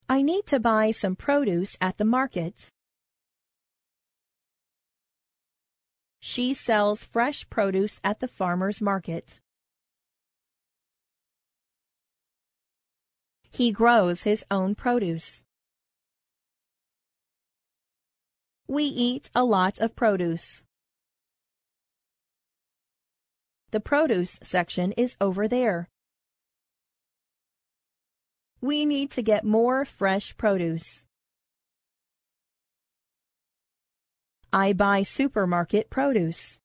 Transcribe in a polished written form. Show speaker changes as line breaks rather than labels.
I need to buy some produce at the market. She sells fresh produce at the farmer's market. He grows his own produce. We eat a lot of produce. The produce section is over there. We need to get more fresh produce. I buy supermarket produce.